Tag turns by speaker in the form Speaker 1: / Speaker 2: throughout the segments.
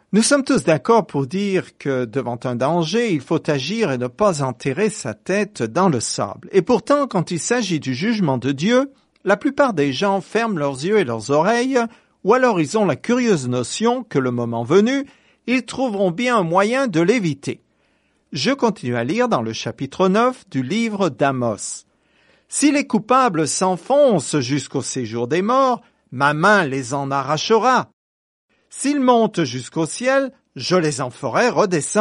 Speaker 1: Nous sommes tous d'accord pour dire que devant un danger, il faut agir et ne pas enterrer sa tête dans le sable. Et pourtant, quand il s'agit du jugement de Dieu, la plupart des gens ferment leurs yeux et leurs oreilles, ou alors ils ont la curieuse notion que le moment venu, ils trouveront bien un moyen de l'éviter. Je continue à lire dans le chapitre 9 du livre d'Amos. « Si les coupables s'enfoncent jusqu'au séjour des morts, ma main les en arrachera. S'ils montent jusqu'au ciel, je les en ferai redescendre. »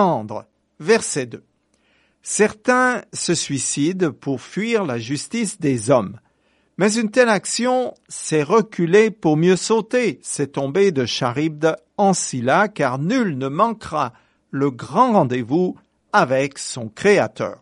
Speaker 1: Verset 2. Certains se suicident pour fuir la justice des hommes. Mais une telle action, c'est reculer pour mieux sauter, c'est tomber de Charybde en Scylla, car nul ne manquera le grand rendez-vous avec son Créateur.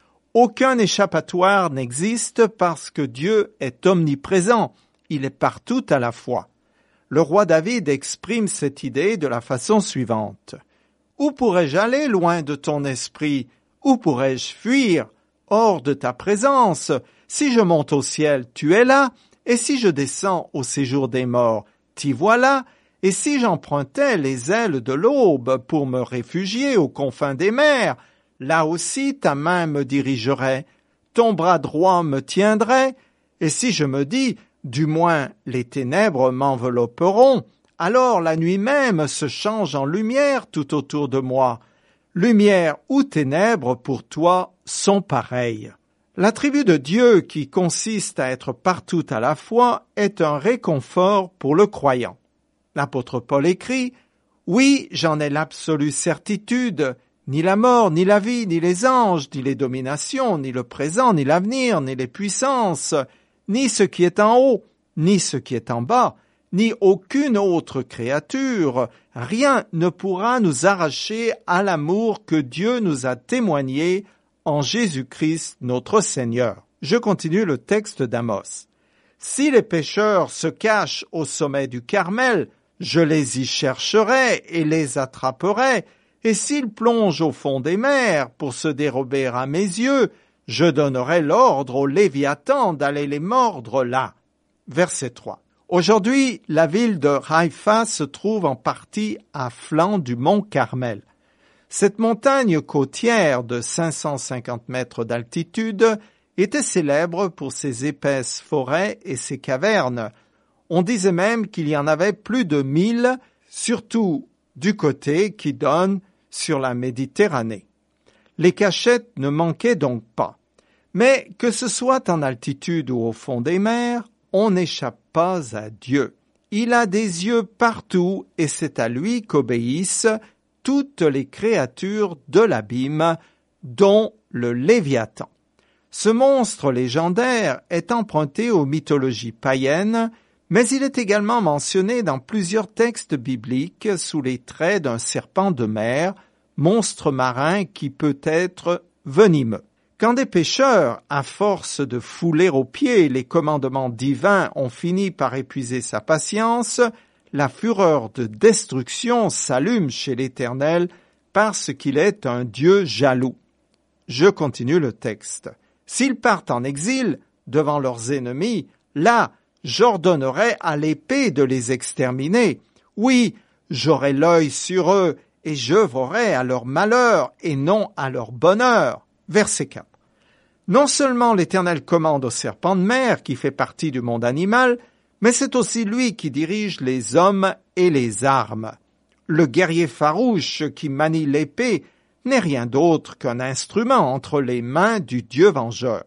Speaker 1: Aucun échappatoire n'existe parce que Dieu est omniprésent, il est partout à la fois. Le roi David exprime cette idée de la façon suivante. « Où pourrais-je aller loin de ton esprit? Où pourrais-je fuir hors de ta présence? Si je monte au ciel, tu es là, et si je descends au séjour des morts, t'y voilà, et si j'empruntais les ailes de l'aube pour me réfugier aux confins des mers, là aussi ta main me dirigerait, ton bras droit me tiendrait, et si je me dis, du moins les ténèbres m'envelopperont, alors la nuit même se change en lumière tout autour de moi. Lumière ou ténèbres pour toi sont pareilles. » L'attribut de Dieu qui consiste à être partout à la fois est un réconfort pour le croyant. L'apôtre Paul écrit « Oui, j'en ai l'absolue certitude, ni la mort, ni la vie, ni les anges, ni les dominations, ni le présent, ni l'avenir, ni les puissances, ni ce qui est en haut, ni ce qui est en bas, ni aucune autre créature, rien ne pourra nous arracher à l'amour que Dieu nous a témoigné en Jésus-Christ notre Seigneur. » Je continue le texte d'Amos. « Si les pécheurs se cachent au sommet du Carmel, je les y chercherai et les attraperai, et s'ils plongent au fond des mers pour se dérober à mes yeux, je donnerai l'ordre au Léviathan d'aller les mordre là. » Verset 3. Aujourd'hui, la ville de Haïfa se trouve en partie à flanc du mont Carmel. Cette montagne côtière de 550 mètres d'altitude était célèbre pour ses épaisses forêts et ses cavernes. On disait même qu'il y en avait plus de 1000, surtout du côté qui donne sur la Méditerranée. Les cachettes ne manquaient donc pas. Mais que ce soit en altitude ou au fond des mers, on n'échappe pas à Dieu. Il a des yeux partout et c'est à lui qu'obéissent toutes les créatures de l'abîme, dont le Léviathan. Ce monstre légendaire est emprunté aux mythologies païennes, mais il est également mentionné dans plusieurs textes bibliques sous les traits d'un serpent de mer, monstre marin qui peut être venimeux. Quand des pécheurs, à force de fouler aux pieds les commandements divins, ont fini par épuiser sa patience, la fureur de destruction s'allume chez l'Éternel parce qu'il est un Dieu jaloux. Je continue le texte. « S'ils partent en exil devant leurs ennemis, là, j'ordonnerai à l'épée de les exterminer. Oui, j'aurai l'œil sur eux et j'œuvrerai à leur malheur et non à leur bonheur. » Verset 4. Non seulement l'Éternel commande au serpent de mer qui fait partie du monde animal, mais c'est aussi lui qui dirige les hommes et les armes. Le guerrier farouche qui manie l'épée n'est rien d'autre qu'un instrument entre les mains du Dieu vengeur.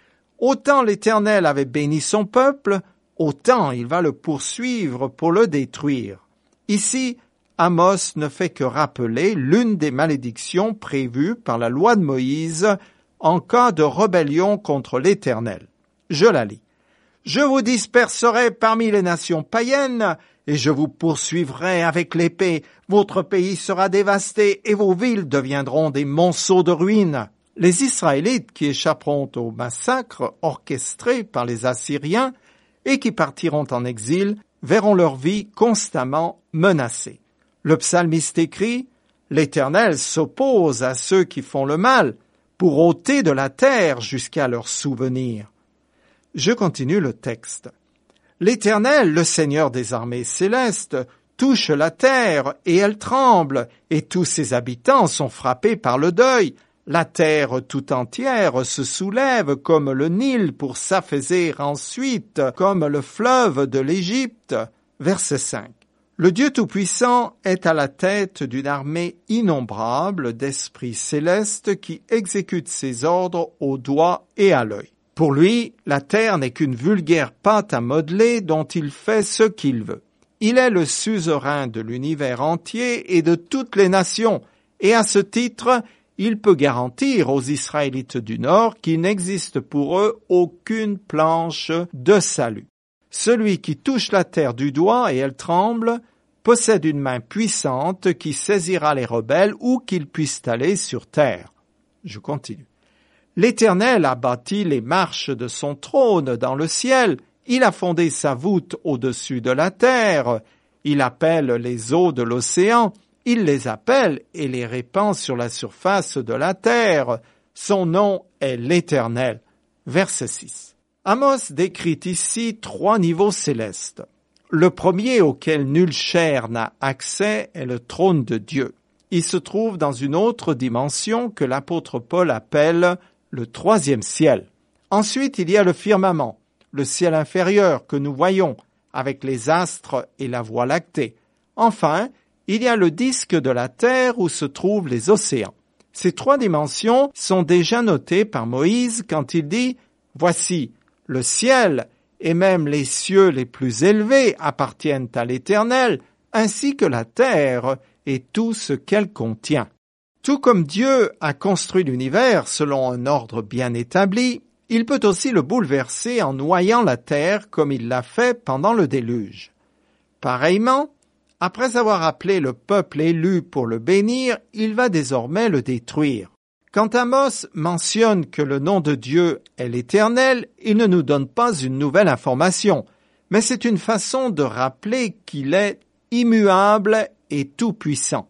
Speaker 1: Autant l'Éternel avait béni son peuple, autant il va le poursuivre pour le détruire. Ici, Amos ne fait que rappeler l'une des malédictions prévues par la loi de Moïse en cas de rébellion contre l'Éternel. Je la lis. « Je vous disperserai parmi les nations païennes, et je vous poursuivrai avec l'épée. Votre pays sera dévasté, et vos villes deviendront des monceaux de ruines. » Les Israélites qui échapperont au massacre orchestré par les Assyriens et qui partiront en exil verront leur vie constamment menacée. Le psalmiste écrit « L'Éternel s'oppose à ceux qui font le mal pour ôter de la terre jusqu'à leur souvenir. » Je continue le texte. « L'Éternel, le Seigneur des armées célestes, touche la terre et elle tremble, et tous ses habitants sont frappés par le deuil. La terre tout entière se soulève comme le Nil pour s'affaisser ensuite, comme le fleuve de l'Égypte. Verset 5. Le Dieu Tout-Puissant est à la tête d'une armée innombrable d'esprits célestes qui exécutent ses ordres au doigt et à l'œil. Pour lui, la terre n'est qu'une vulgaire pâte à modeler dont il fait ce qu'il veut. Il est le suzerain de l'univers entier et de toutes les nations, et à ce titre, il peut garantir aux Israélites du Nord qu'il n'existe pour eux aucune planche de salut. Celui qui touche la terre du doigt et elle tremble, possède une main puissante qui saisira les rebelles où qu'ils puissent aller sur terre. Je continue. L'Éternel a bâti les marches de son trône dans le ciel, il a fondé sa voûte au-dessus de la terre, il appelle les eaux de l'océan, il les appelle et les répand sur la surface de la terre. Son nom est l'Éternel. Verset 6. Amos décrit ici 3 niveaux célestes. Le premier auquel nulle chair n'a accès est le trône de Dieu. Il se trouve dans une autre dimension que l'apôtre Paul appelle le 3e ciel. Ensuite, il y a le firmament, le ciel inférieur que nous voyons, avec les astres et la voie lactée. Enfin, il y a le disque de la terre où se trouvent les océans. Ces 3 dimensions sont déjà notées par Moïse quand il dit « Voici, le ciel et même les cieux les plus élevés appartiennent à l'Éternel, ainsi que la terre et tout ce qu'elle contient. » Tout comme Dieu a construit l'univers selon un ordre bien établi, il peut aussi le bouleverser en noyant la terre comme il l'a fait pendant le déluge. Pareillement, après avoir appelé le peuple élu pour le bénir, il va désormais le détruire. Quand Amos mentionne que le nom de Dieu est l'Éternel, il ne nous donne pas une nouvelle information, mais c'est une façon de rappeler qu'il est immuable et tout-puissant.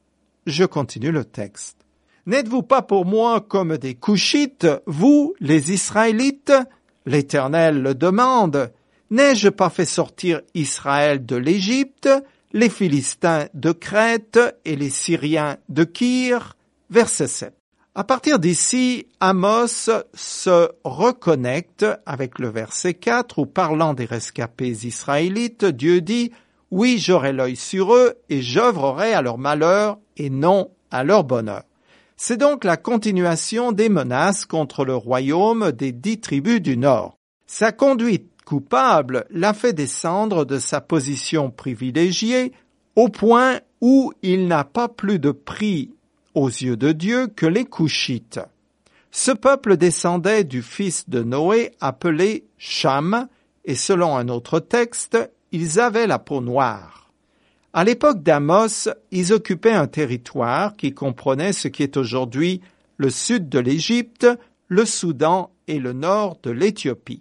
Speaker 1: Je continue le texte. « N'êtes-vous pas pour moi comme des Couchites, vous, les Israélites ?» L'Éternel le demande. « N'ai-je pas fait sortir Israël de l'Égypte, les Philistins de Crète et les Syriens de Kyr ?» Verset 7. À partir d'ici, Amos se reconnecte avec le verset 4 où, parlant des rescapés israélites, Dieu dit « Oui, j'aurai l'œil sur eux et j'œuvrerai à leur malheur et non à leur bonheur. » C'est donc la continuation des menaces contre le royaume des 10 tribus du Nord. Sa conduite coupable l'a fait descendre de sa position privilégiée au point où il n'a pas plus de prix aux yeux de Dieu que les Couchites. Ce peuple descendait du fils de Noé appelé Cham, et selon un autre texte, ils avaient la peau noire. À l'époque d'Amos, ils occupaient un territoire qui comprenait ce qui est aujourd'hui le sud de l'Égypte, le Soudan et le nord de l'Éthiopie.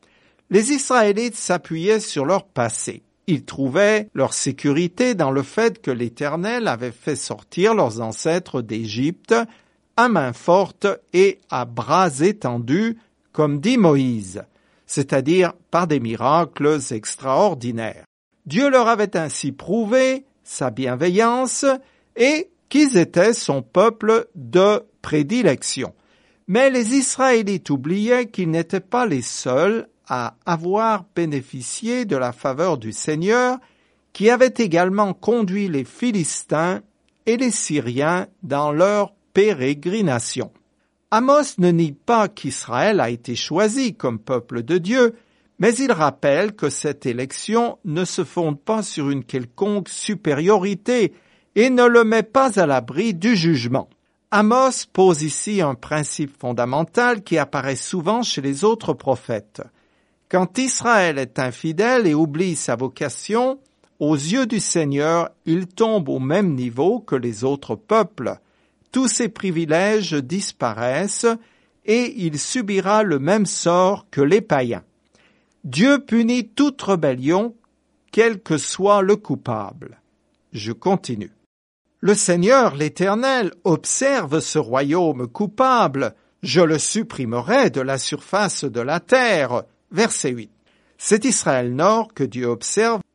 Speaker 1: Les Israélites s'appuyaient sur leur passé. Ils trouvaient leur sécurité dans le fait que l'Éternel avait fait sortir leurs ancêtres d'Égypte à main forte et à bras étendus, comme dit Moïse, c'est-à-dire par des miracles extraordinaires. Dieu leur avait ainsi prouvé sa bienveillance et qu'ils étaient son peuple de prédilection. Mais les Israélites oubliaient qu'ils n'étaient pas les seuls à avoir bénéficié de la faveur du Seigneur, qui avait également conduit les Philistins et les Syriens dans leur pérégrination. Amos ne nie pas qu'Israël a été choisi comme peuple de Dieu, mais il rappelle que cette élection ne se fonde pas sur une quelconque supériorité et ne le met pas à l'abri du jugement. Amos pose ici un principe fondamental qui apparaît souvent chez les autres prophètes. Quand Israël est infidèle et oublie sa vocation, aux yeux du Seigneur, il tombe au même niveau que les autres peuples. Tous ses privilèges disparaissent et il subira le même sort que les païens. Dieu punit toute rébellion, quel que soit le coupable. Je continue. Le Seigneur, l'Éternel, observe ce royaume coupable. Je le supprimerai de la surface de la terre. Verset 8. C'est Israël Nord que Dieu observe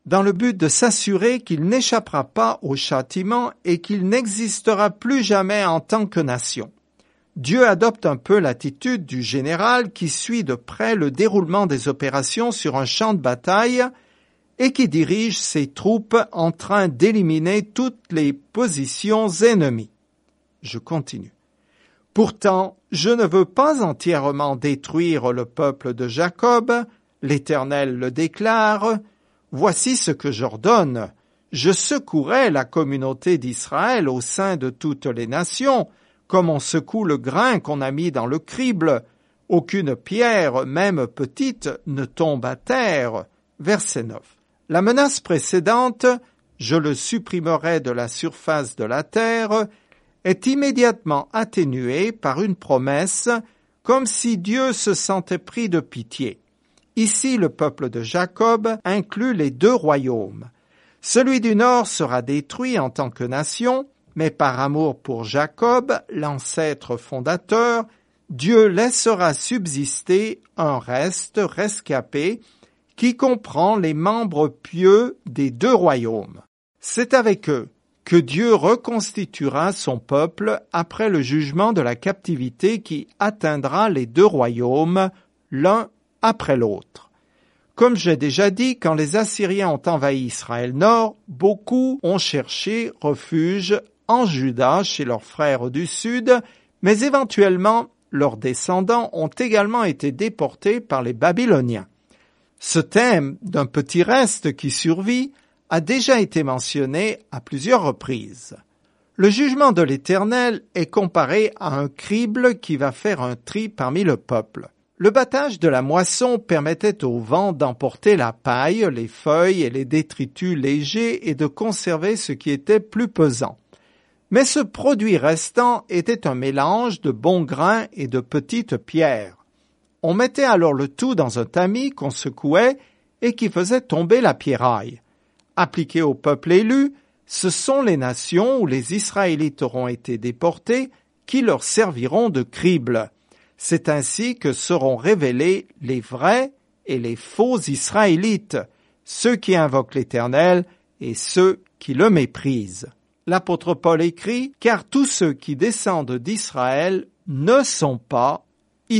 Speaker 1: dans le but de s'assurer qu'il n'échappera pas au châtiment et qu'il n'existera plus jamais en tant que nation. Dieu adopte un peu l'attitude du général qui suit de près le déroulement des opérations sur un champ de bataille et qui dirige ses troupes en train d'éliminer toutes les positions ennemies. Je continue. Pourtant, je ne veux pas entièrement détruire le peuple de Jacob, l'Éternel le déclare. Voici ce que j'ordonne. Je secouerai la communauté d'Israël au sein de toutes les nations, comme on secoue le grain qu'on a mis dans le crible. Aucune pierre, même petite, ne tombe à terre. Verset 9. La menace précédente, je le supprimerai de la surface de la terre, est immédiatement atténuée par une promesse, comme si Dieu se sentait pris de pitié. Ici, le peuple de Jacob inclut les deux royaumes. Celui du nord sera détruit en tant que nation, mais par amour pour Jacob, l'ancêtre fondateur, Dieu laissera subsister un reste rescapé qui comprend les membres pieux des deux royaumes. C'est avec eux que Dieu reconstituera son peuple après le jugement de la captivité qui atteindra les deux royaumes, l'un après l'autre. Comme j'ai déjà dit, quand les Assyriens ont envahi Israël Nord, beaucoup ont cherché refuge en Juda chez leurs frères du Sud, mais éventuellement leurs descendants ont également été déportés par les Babyloniens. Ce thème d'un petit reste qui survit a déjà été mentionné à plusieurs reprises. Le jugement de l'Éternel est comparé à un crible qui va faire un tri parmi le peuple. Le battage de la moisson permettait au vent d'emporter la paille, les feuilles et les détritus légers et de conserver ce qui était plus pesant. Mais ce produit restant était un mélange de bons grains et de petites pierres. On mettait alors le tout dans un tamis qu'on secouait et qui faisait tomber la pierraille. Appliqué au peuple élu, ce sont les nations où les Israélites auront été déportés qui leur serviront de crible. C'est ainsi que seront révélés les vrais et les faux Israélites, ceux qui invoquent l'Éternel et ceux qui le méprisent. L'apôtre Paul écrit « Car tous ceux qui descendent d'Israël ne sont pas Israël ».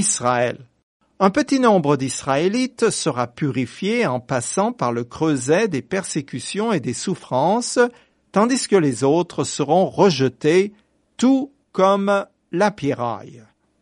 Speaker 1: Un petit nombre d'Israélites sera purifié en passant par le creuset des persécutions et des souffrances, tandis que les autres seront rejetés, tout comme la pierraille.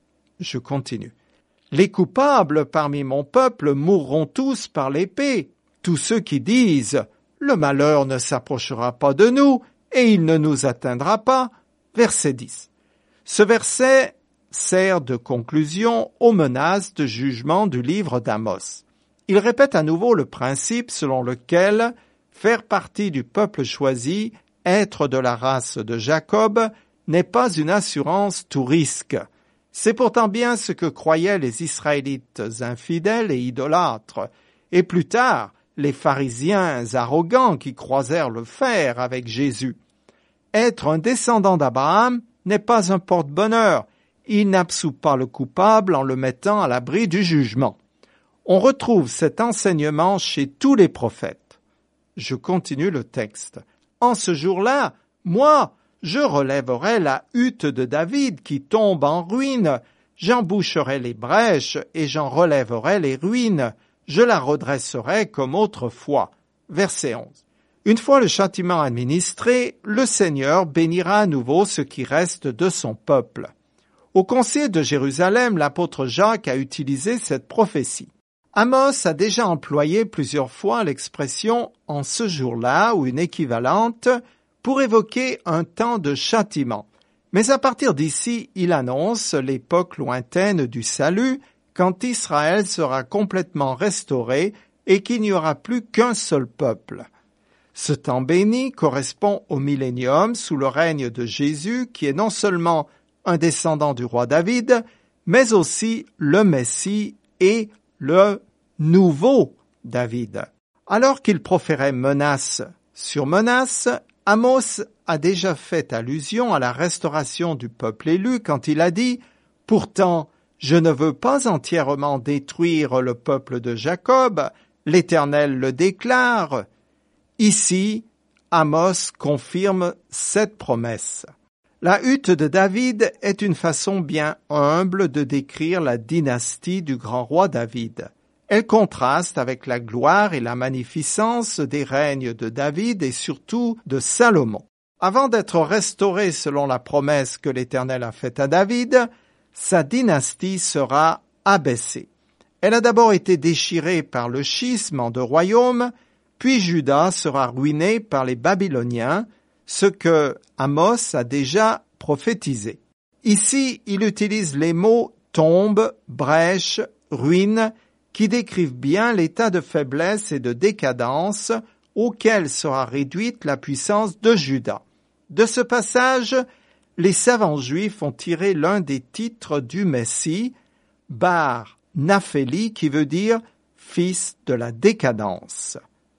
Speaker 1: Je continue. Les coupables parmi mon peuple mourront tous par l'épée. Tous ceux qui disent « Le malheur ne s'approchera pas de nous et il ne nous atteindra pas ». Verset 10. Ce verset sert de conclusion aux menaces de jugement du livre d'Amos. Il répète à nouveau le principe selon lequel faire partie du peuple choisi, être de la race de Jacob, n'est pas une assurance tout risque. C'est pourtant bien ce que croyaient les Israélites infidèles et idolâtres, et plus tard les pharisiens arrogants qui croisèrent le fer avec Jésus. Être un descendant d'Abraham n'est pas un porte-bonheur. Il n'absout pas le coupable en le mettant à l'abri du jugement. On retrouve cet enseignement chez tous les prophètes. Je continue le texte. En ce jour-là, moi, je relèverai la hutte de David qui tombe en ruine. J'en boucherai les brèches et j'en relèverai les ruines. Je la redresserai comme autrefois. Verset 11. Une fois le châtiment administré, le Seigneur bénira à nouveau ce qui reste de son peuple. Au concile de Jérusalem, l'apôtre Jacques a utilisé cette prophétie. Amos a déjà employé plusieurs fois l'expression « en ce jour-là » ou une équivalente pour évoquer un temps de châtiment. Mais à partir d'ici, il annonce l'époque lointaine du salut, quand Israël sera complètement restauré et qu'il n'y aura plus qu'un seul peuple. Ce temps béni correspond au millénium sous le règne de Jésus, qui est non seulement un descendant du roi David, mais aussi le Messie et le nouveau David. Alors qu'il proférait menace sur menace, Amos a déjà fait allusion à la restauration du peuple élu quand il a dit « Pourtant, je ne veux pas entièrement détruire le peuple de Jacob, l'Éternel le déclare ». Ici, Amos confirme cette promesse. La hutte de David est une façon bien humble de décrire la dynastie du grand roi David. Elle contraste avec la gloire et la magnificence des règnes de David et surtout de Salomon. Avant d'être restaurée selon la promesse que l'Éternel a faite à David, sa dynastie sera abaissée. Elle a d'abord été déchirée par le schisme en 2 royaumes, puis Juda sera ruiné par les Babyloniens, ce que Amos a déjà prophétisé. Ici, il utilise les mots tombe, brèche, ruine, qui décrivent bien l'état de faiblesse et de décadence auquel sera réduite la puissance de Juda. De ce passage, les savants juifs ont tiré l'un des titres du Messie, Bar Naphéli, qui veut dire fils de la décadence.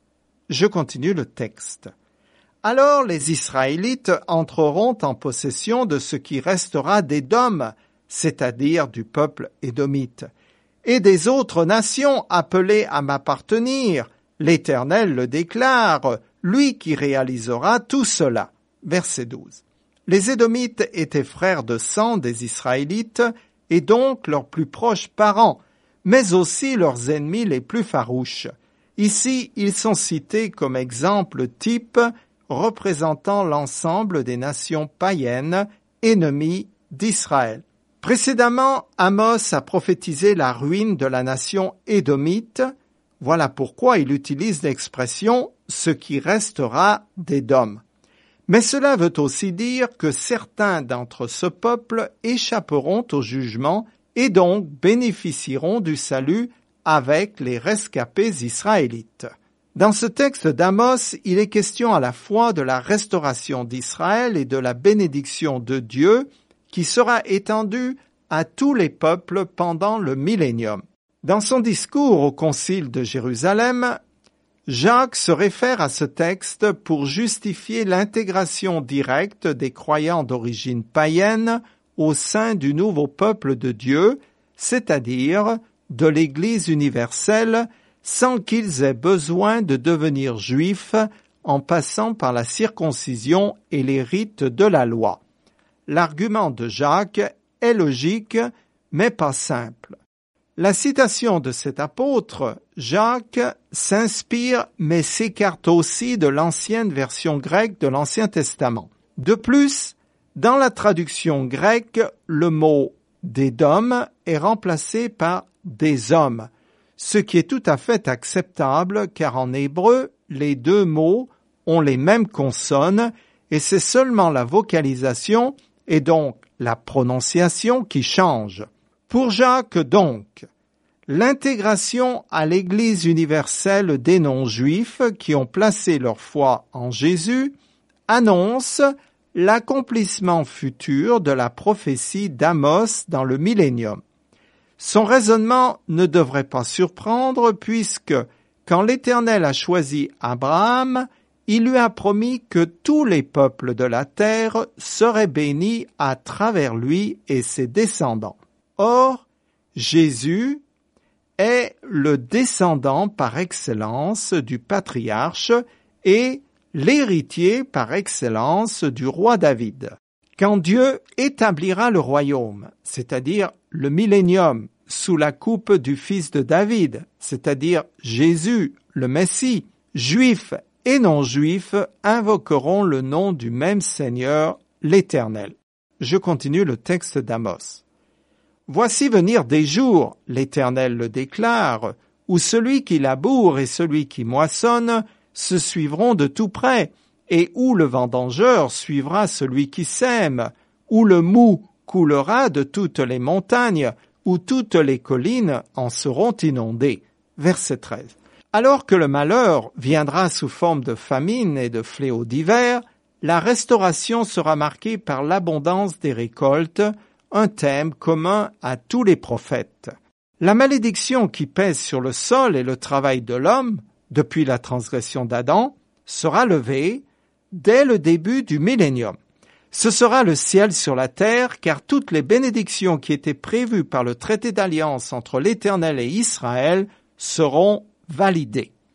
Speaker 1: Je continue le texte. Alors les Israélites entreront en possession de ce qui restera d'Édom, c'est-à-dire du peuple édomite, et des autres nations appelées à m'appartenir. L'Éternel le déclare, lui qui réalisera tout cela. Verset 12. Les Édomites étaient frères de sang des Israélites et donc leurs plus proches parents, mais aussi leurs ennemis les plus farouches. Ici, ils sont cités comme exemple type représentant l'ensemble des nations païennes ennemies d'Israël. Précédemment, Amos a prophétisé la ruine de la nation édomite. Voilà pourquoi il utilise l'expression « ce qui restera d'Édom ». Mais cela veut aussi dire que certains d'entre ce peuple échapperont au jugement et donc bénéficieront du salut avec les rescapés israélites. Dans ce texte d'Amos, il est question à la fois de la restauration d'Israël et de la bénédiction de Dieu qui sera étendue à tous les peuples pendant le millénium. Dans son discours au Concile de Jérusalem, Jacques se réfère à ce texte pour justifier l'intégration directe des croyants d'origine païenne au sein du nouveau peuple de Dieu, c'est-à-dire de l'Église universelle, sans qu'ils aient besoin de devenir juifs en passant par la circoncision et les rites de la loi. L'argument de Jacques est logique, mais pas simple. La citation de cet apôtre, Jacques, s'inspire mais s'écarte aussi de l'ancienne version grecque de l'Ancien Testament. De plus, dans la traduction grecque, le mot « d'Édom » est remplacé par « des hommes », ce qui est tout à fait acceptable car en hébreu, les deux mots ont les mêmes consonnes et c'est seulement la vocalisation et donc la prononciation qui change. Pour Jacques donc, l'intégration à l'Église universelle des non-juifs qui ont placé leur foi en Jésus annonce l'accomplissement futur de la prophétie d'Amos dans le millénium. Son raisonnement ne devrait pas surprendre puisque, quand l'Éternel a choisi Abraham, il lui a promis que tous les peuples de la terre seraient bénis à travers lui et ses descendants. Or, Jésus est le descendant par excellence du patriarche et l'héritier par excellence du roi David. Quand Dieu établira le royaume, c'est-à-dire le millénium, sous la coupe du fils de David, c'est-à-dire Jésus, le Messie, juifs et non-juifs invoqueront le nom du même Seigneur, l'Éternel. Je continue le texte d'Amos. Voici venir des jours, l'Éternel le déclare, où celui qui laboure et celui qui moissonne se suivront de tout près, et où le vendangeur suivra celui qui sème, où le moût coulera de toutes les montagnes, où toutes les collines en seront inondées. Verset 13. Alors que le malheur viendra sous forme de famine et de fléaux divers, la restauration sera marquée par l'abondance des récoltes, un thème commun à tous les prophètes. La malédiction qui pèse sur le sol et le travail de l'homme, depuis la transgression d'Adam, sera levée dès le début du millénium. Ce sera le ciel sur la terre, car toutes les bénédictions qui étaient prévues par le traité d'alliance entre l'Éternel et Israël seront validées.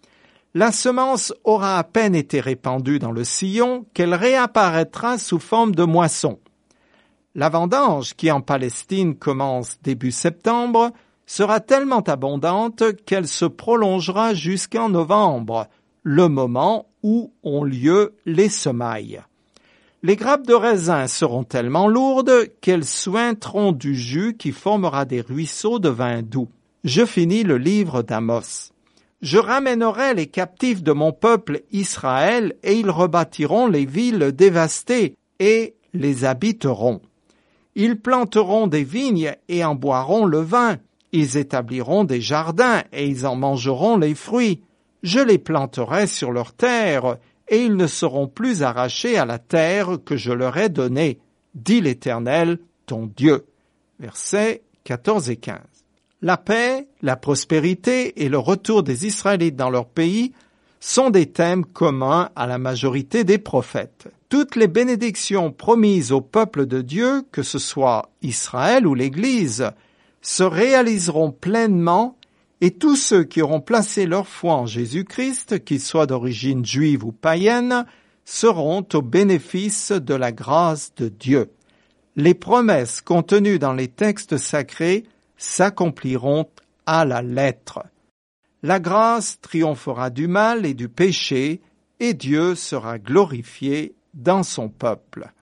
Speaker 1: La semence aura à peine été répandue dans le sillon qu'elle réapparaîtra sous forme de moisson. La vendange, qui en Palestine commence début septembre, sera tellement abondante qu'elle se prolongera jusqu'en novembre, le moment où ont lieu les semailles. Les grappes de raisin seront tellement lourdes qu'elles suinteront du jus qui formera des ruisseaux de vin doux. Je finis le livre d'Amos. Je ramènerai les captifs de mon peuple Israël et ils rebâtiront les villes dévastées et les habiteront. Ils planteront des vignes et en boiront le vin. Ils établiront des jardins et ils en mangeront les fruits. Je les planterai sur leur terre et ils ne seront plus arrachés à la terre que je leur ai donnée, dit l'Éternel, ton Dieu. Versets 14 et 15. La paix, la prospérité et le retour des Israélites dans leur pays sont des thèmes communs à la majorité des prophètes. Toutes les bénédictions promises au peuple de Dieu, que ce soit Israël ou l'Église, se réaliseront pleinement et tous ceux qui auront placé leur foi en Jésus-Christ, qu'ils soient d'origine juive ou païenne, seront au bénéfice de la grâce de Dieu. Les promesses contenues dans les textes sacrés s'accompliront à la lettre. La grâce triomphera du mal et du péché, et Dieu sera glorifié dans son peuple.